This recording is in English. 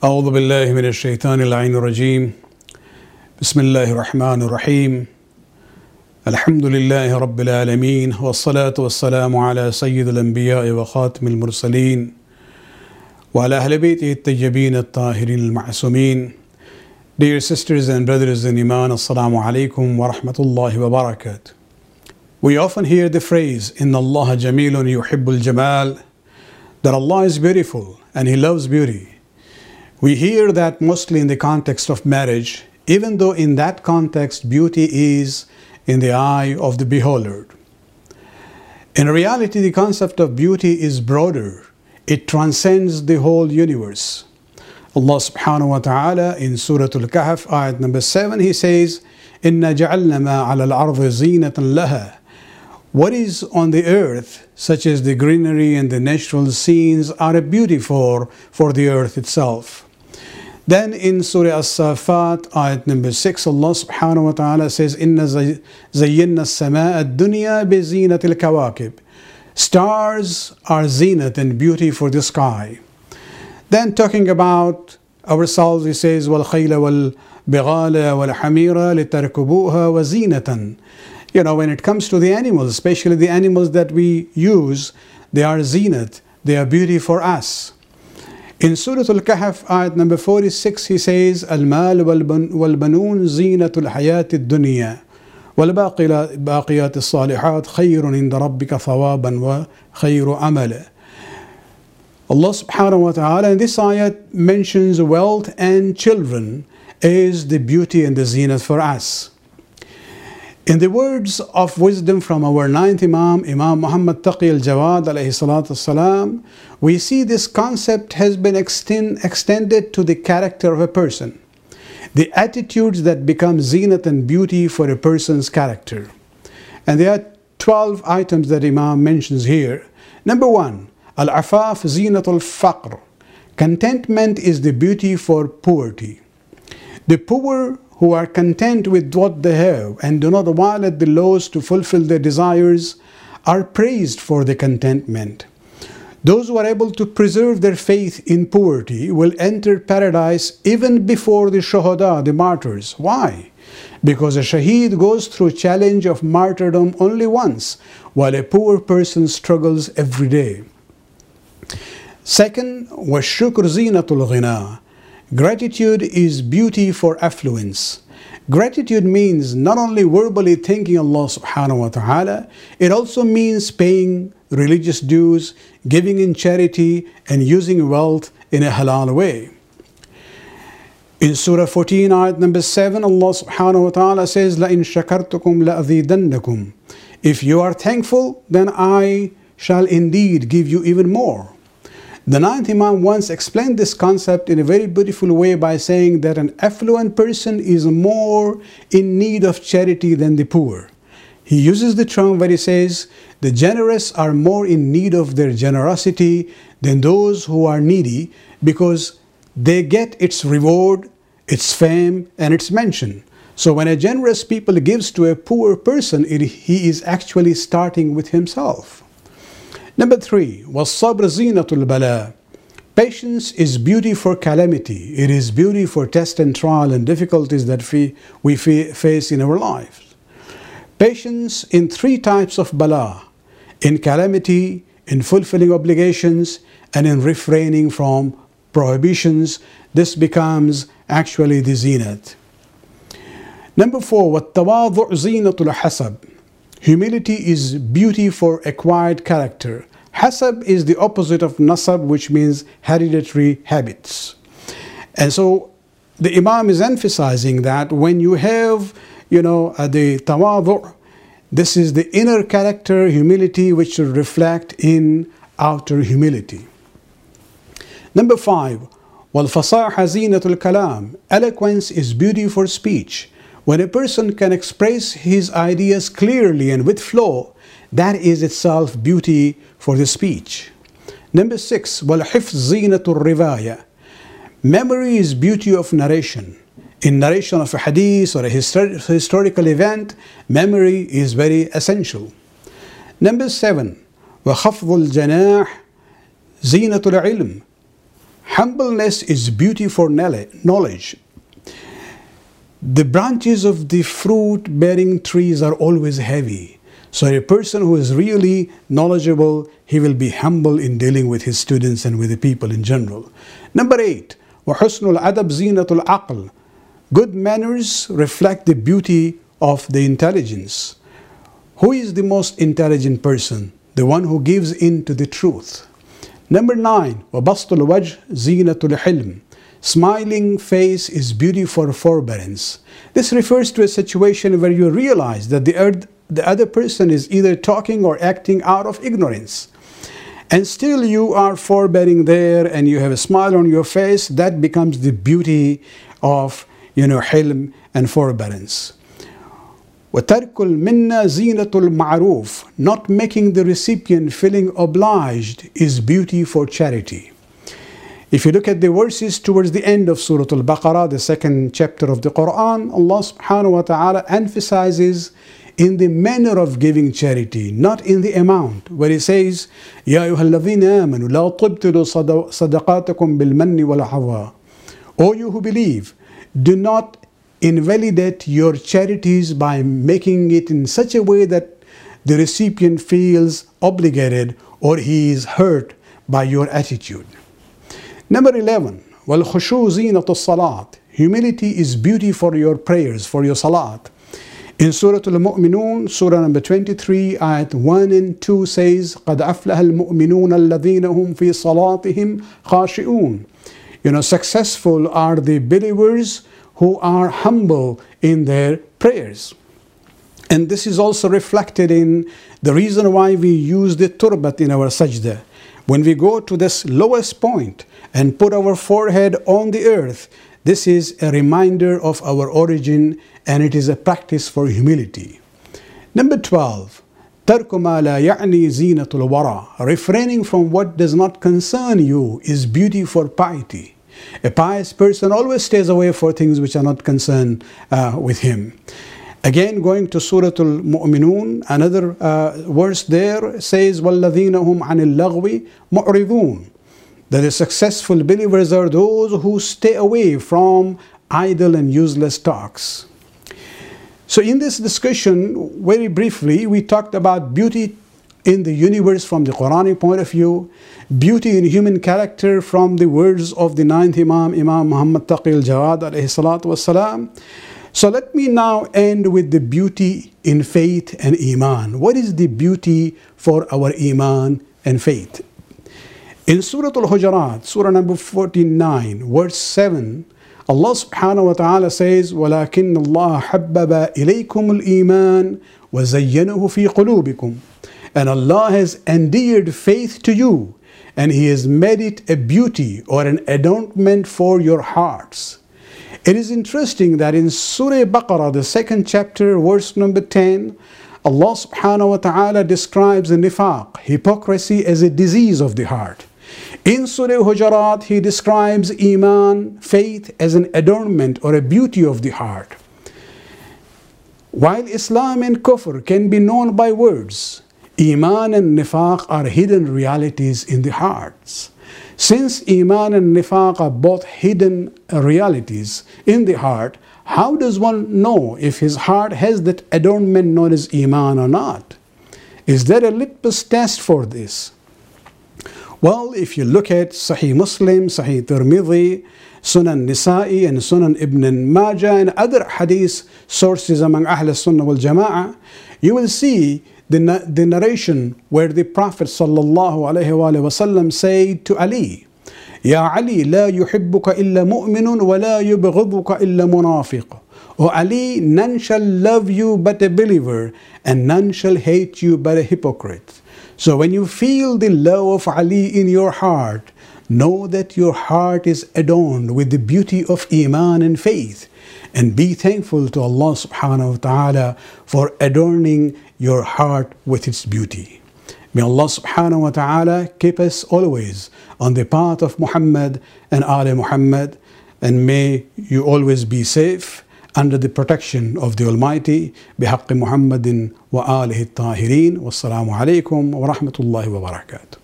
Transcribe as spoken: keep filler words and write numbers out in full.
أعوذ بالله من الشيطان اللعين الرجيم بسم الله الرحمن الرحيم الحمد لله رب العالمين والصلاة والسلام على سيد الأنبياء وخاتم المرسلين وعلى أهل بيته الطيبين الطاهرين المعصومين. Dear sisters and brothers in Iman, Assalamu alaikum wa rahmatullahi wa barakatuh. We often hear the phrase, Inna Allah jamilun yuhibbul jamal, that Allah is beautiful and He loves beauty. We hear that mostly in the context of marriage, even though in that context beauty is in the eye of the beholder. In reality, the concept of beauty is broader. It transcends the whole universe. Allah subhanahu wa ta'ala in Surah Al-Kahf, ayat number seven, He says, إِنَّا جَعَلْنَا مَا عَلَى الْأَرْضِ زِينَةً لَهَا. What is on the earth, such as the greenery and the natural scenes, are a beauty for, for the earth itself. Then in Surah As-Safat, ayat number six, Allah subhanahu wa ta'ala says, إِنَّا زَيِّنَّا السَّمَاءَ الدُّنْيَا بِزِينَةِ الْكَوَاكِبِ. Stars are zenith and beauty for the sky. Then talking about ourselves, He says, وَالْخَيْلَ وَالْبِغَالَ وَالْحَمِيرَ لِتَرْكُبُوهَا وَزِينَةً. You know, when it comes to the animals, especially the animals that we use, they are zenith, they are beauty for us. In Surah Al-Kahf, ayat number forty-six, He says, الْمَالُ وَالْبَنُونَ زِينَةُ الْحَيَاةِ الدُّنْيَا وَالْبَاقِيَاتِ الصَّالِحَاتِ خَيْرٌ عِنْدَ رَبِّكَ ثَوَابًا وَخَيْرُ عَمَلًا. Allah subhanahu wa ta'ala in this ayat mentions wealth and children is the beauty and the zenith for us. In the words of wisdom from our ninth Imam, Imam Muhammad Taqi al-Jawad alayhi salatu salam, we see this concept has been extend, extended to the character of a person. The attitudes that become zenith and beauty for a person's character. And there are twelve items that Imam mentions here. Number one, Al-Afaf Zinatul Faqr. Contentment is the beauty for poverty. The poor who are content with what they have and do not violate the laws to fulfill their desires are praised for the contentment. Those who are able to preserve their faith in poverty will enter paradise even before the shuhada, the martyrs. Why? Because a shaheed goes through challenge of martyrdom only once, while a poor person struggles every day. Second, وَالشُّكْرُ زِينَةُ الْغِنَى. Gratitude is beauty for affluence. Gratitude means not only verbally thanking Allah subhanahu wa ta'ala, it also means paying religious dues, giving in charity, and using wealth in a halal way. In Surah fourteen, ayat number seven, Allah subhanahu wa ta'ala says, لَإِن شَكَرْتُكُمْ لَأَذِيدَنَّكُمْ. If you are thankful, then I shall indeed give you even more. The ninth Imam once explained this concept in a very beautiful way by saying that an affluent person is more in need of charity than the poor. He uses the term where he says, the generous are more in need of their generosity than those who are needy, because they get its reward, its fame, and its mention. So when a generous people gives to a poor person, it, he is actually starting with himself. Number three, وَالصَّبْرُ زِينَةُ الْبَلَاءِ. Patience is beauty for calamity. It is beauty for test and trial and difficulties that we, we face in our lives. Patience in three types of bala: in calamity, in fulfilling obligations, and in refraining from prohibitions. This becomes actually the zenith. Number four, وَالتَّوَاضُعُ زِينَةُ الْحَسَبِ. Humility is beauty for acquired character. Hasab is the opposite of nasab, which means hereditary habits. And so the Imam is emphasizing that when you have, you know, uh, the tawadu', this is the inner character humility which should reflect in outer humility. Number five, وَالْفَصَاحَ زِينَةُ الْكَلَامِ. Eloquence is beauty for speech. When a person can express his ideas clearly and with flow, that is itself beauty for the speech. Number six, وَالْحِفْظ زِينَةُ الرِّوَايَةِ. Memory is beauty of narration. In narration of a hadith or a histor historical event, memory is very essential. Number seven, وَخَفْضُ الْجَنَاحِ زِينَةُ الْعِلْمِ. Humbleness is beauty for knowledge. The branches of the fruit-bearing trees are always heavy. So a person who is really knowledgeable, he will be humble in dealing with his students and with the people in general. Number eight, وَحُسْنُ الْأَدَبْ زِينَةُ الْعَقْلِ. Good manners reflect the beauty of the intelligence. Who is the most intelligent person? The one who gives in to the truth. Number nine, وَبَسْطُ الْوَجْهِ زِينَةُ الْحِلْمِ. Smiling face is beauty for forbearance. This refers to a situation where you realize that the, earth, the other person is either talking or acting out of ignorance. And still you are forbearing there and you have a smile on your face. That becomes the beauty of, you know, hilm and forbearance. وَتَرْكُ الْمِنَّةِ زِينَةُ الْمَعْرُوفِ. Not making the recipient feeling obliged is beauty for charity. If you look at the verses towards the end of Surah Al-Baqarah, the second chapter of the Quran, Allah subhanahu wa ta'ala emphasizes in the manner of giving charity, not in the amount, where He says, يَا أَيُّهَا الَّذِينَ آمَنُوا لَا تُبْطِلُوا صَدَقَاتَكُمْ بِالْمَنِّ وَالْعَطَاءِ. O you who believe, do not invalidate your charities by making it in such a way that the recipient feels obligated or he is hurt by your attitude. Number eleven, وَالْخُشُوعُ زِينَةُ الصَّلَاةِ. Humility is beauty for your prayers, for your salat. In Surah Al-Mu'minun, Surah number twenty-three, ayat one and two says, قَدْ أَفْلَهَ الْمُؤْمِنُونَ الَّذِينَ هُمْ فِي صَلَاتِهِمْ خَاشِعُونَ. You know, successful are the believers who are humble in their prayers. And this is also reflected in the reason why we use the turbat in our sajda. When we go to this lowest point and put our forehead on the earth, this is a reminder of our origin and it is a practice for humility. Number twelve, تَرْكُ مَا لَا يَعْنِي زِينَةُ الْوَرَى. Refraining from what does not concern you is beauty for piety. A pious person always stays away for things which are not concerned uh, with him. Again, going to Surah Al-Mu'minun, another uh, verse there says, وَالَّذِينَ هُمْ عَنِ اللَّغْوِ مُعْرِضُونَ. That the successful believers are those who stay away from idle and useless talks. So in this discussion, very briefly, we talked about beauty in the universe from the Quranic point of view, beauty in human character from the words of the ninth Imam, Imam Muhammad Taqi al-Jawad alayhi salatu wassalam. So let me now end with the beauty in faith and Iman. What is the beauty for our Iman and faith? In Surah Al-Hujurat, Surah number forty-nine, verse seven, Allah subhanahu wa ta'ala says, وَلَكِنَّ اللَّهَ حَبَّبَ إِلَيْكُمُ الْإِيمَانِ وَزَيَّنَهُ فِي قُلُوبِكُمْ. And Allah has endeared faith to you, and He has made it a beauty or an adornment for your hearts. It is interesting that in Surah Baqarah, the second chapter, verse number ten, Allah subhanahu wa ta'ala describes the nifaq, hypocrisy, as a disease of the heart. In Surah Hujurat, He describes Iman, faith, as an adornment or a beauty of the heart. While Islam and Kufr can be known by words, Iman and Nifaq are hidden realities in the hearts. Since Iman and Nifaq are both hidden realities in the heart, how does one know if his heart has that adornment known as Iman or not? Is there a litmus test for this? Well, if you look at Sahih Muslim, Sahih Tirmidhi, Sunan Nisa'i and Sunan Ibn Majah and other hadith sources among Ahl Sunnah wal Jama'ah, you will see the, the narration where the Prophet sallallahu alaihi wasallam said to Ali, Ya Ali, la yuhibbuka illa mu'minun wa la yubghiduka illa munafiq. O Ali, none shall love you but a believer, and none shall hate you but a hypocrite. So when you feel the love of Ali in your heart, know that your heart is adorned with the beauty of Iman and faith, and be thankful to Allah subhanahu wa ta'ala for adorning your heart with its beauty. May Allah subhanahu wa ta'ala keep us always on the path of Muhammad and Ali Muhammad, and may you always be safe under the protection of the Almighty. بحق محمد وآله الطاهرين والسلام عليكم ورحمة الله وبركاته.